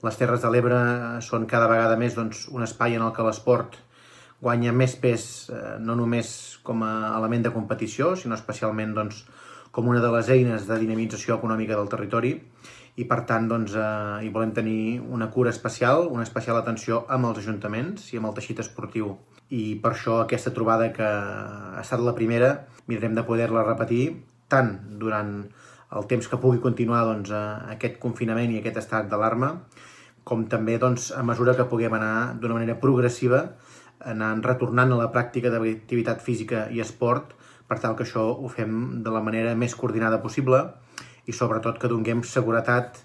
Les Terres de l'Ebre són cada vegada més un espai en el que l'esport guanya més pes, no només com a element de competició, sinó especialment com una de les eines de dinamització econòmica del territori, i per tant hi volem tenir una cura especial, una especial atenció amb els ajuntaments i amb el teixit esportiu. I per això aquesta trobada, que ha estat la primera, mirarem de poder-la repetir tant durant el temps que pugui continuar aquest confinament i aquest estat d'alarma, com també a mesura que puguem anar d'una manera progressiva anant retornant a la pràctica d'activitat física i esport, per tal que això ho fem de la manera més coordinada possible i sobretot que donem seguretat